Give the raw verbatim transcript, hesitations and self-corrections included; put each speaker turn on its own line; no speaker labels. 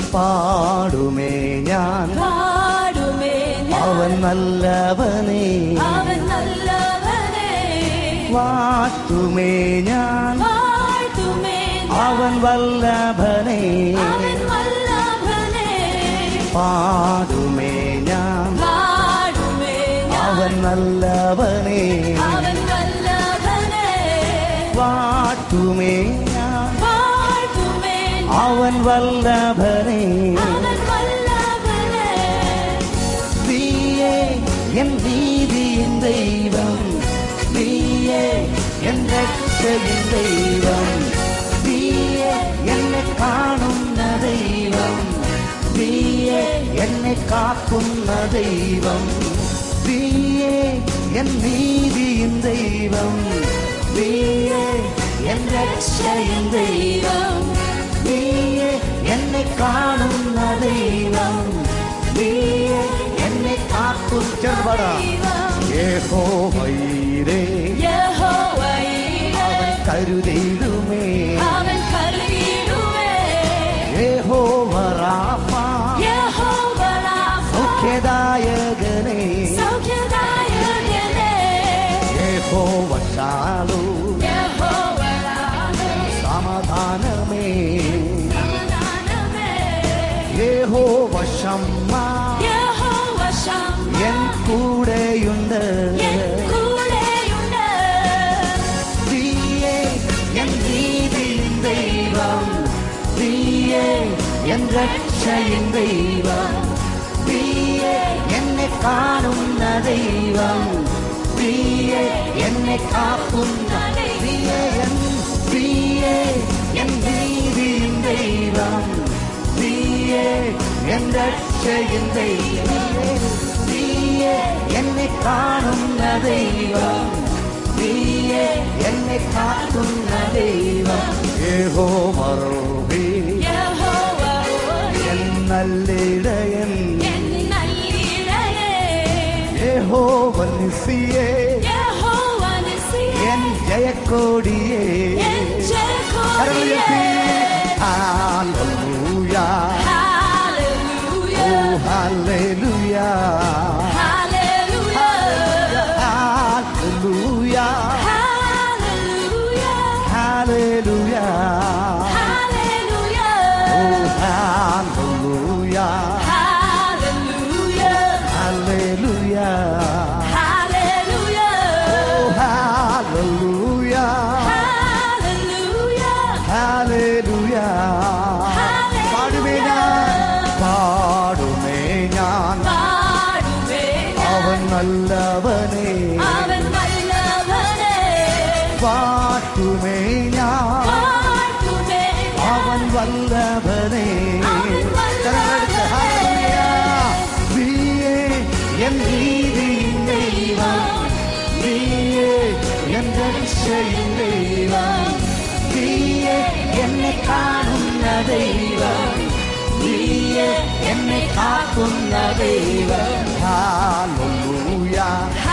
പാടുമേ ഞാൻ
പാടുമേ ഞാൻ
അവൻ നല്ലവനേ
അവൻ നല്ലവനേ
വാഴ്ത്തുമേ ഞാൻ
വാഴ്ത്തുമേ
അവൻ വല്ലഭനേ
അവൻ വല്ലഭനേ
പാടുമേ ഞാൻ
പാടുമേ ഞാൻ
അവൻ നല്ലവനേ
അവൻ വല്ലഭനേ
വാഴ്ത്തുമേ ഞാൻ
വാഴ്ത്തുമേ
അവൻ വല്ലഭനേ
അവൻ വല്ലഭനേ
നീയേ എൻ നീതിയിൻ ദൈവം നീയേ എൻ രക്ഷയിൻ ദൈവം നീയേ എന്നെ കാണുന്ന ദൈവം നീയേ എന്നെ കാക്കുന്ന ദൈവം നീയേ എൻ നീതിയിൻ ദൈവം നീയേ എൻ രക്ഷയിൻ ദൈവം നീയേ എന്നെ കാണുന്ന ദൈവം നീയേ എന്നെ കാക്കുന്ന യഹോവയീരേ
യഹോവയീരേ
അവൻ കരുതിയിടുമേ
അവൻ കരുതിയിടുമേ
യഹോവ റാഫ
യഹോവ റാഫ
സൗഖ്യദായകനേ
സൗഖ്യദായകനേ
യഹോവ ശാലോം
യഹോവ റാഫ
സമാധാനമേ
സമാധാനമേ
യഹോവ ശമ്മ
യഹോവ ശമ്മ
എൻ കൂടെയുണ്ട്
എൻ കൂടെയുണ്ട്
നീയേ എൻ നീതിയിൻ ദൈവം നീയേ എൻ രക്ഷയിൻ ദൈവം നീയേ എന്നെ കാണുന്ന ദൈവം നീയേ എന്നെ കാക്കുന്ന നീയേ എൻ നീയേ എൻ നീതിയിൻ ദൈവം നീയേ എൻ രക്ഷയിൻ ദൈവം നീയേ എന്നെ കാണുന്ന ദൈവം നീയേ എന്നെ കാക്കുന്ന ദൈവം യഹോവ റോഹി
യഹോവ
എൻ നല്ലിടയൻ
എൻ നല്ലിടയേ
യഹോവ നിസിയേ
യഹോവ നിസിയേ
എൻ ജയക്കോടിയേ
എൻ ജയക്കോടിയേ
ഹല്ലേലൂയ
ഹല്ലേലൂയ
ഓ hallelujah
hallelujah
hallelujah
hallelujah
hallelujah
hallelujah
ഓ ഹല്ലേലൂയ
ഹല്ലേലൂയ
ഹല്ലേലൂയ
ഹല്ലേലൂയ
ഓ ഹല്ലേലൂയ
ഹല്ലേലൂയ
ഹല്ലേലൂയ പാടുമേ ഞാൻ പാടുമേ ഞാൻ
പാടുമേ
അവൻ നല്ലവനേ
അവൻ വല്ലഭനേ
പാട്ടുമേ ഞാൻ
പാടുമേ
അവൻ വല്ലഭനേ
അവൻ വല്ലഭനേ.
നീയേ എൻ നീതിയിൻ ദൈവം നീയേ എൻ രക്ഷയിൻ ദൈവം നീയേ എന്നെ കാണുന്ന ദൈവം നീയേ എന്നെ കാക്കുന്ന ദൈവം ഹല്ലേലൂയ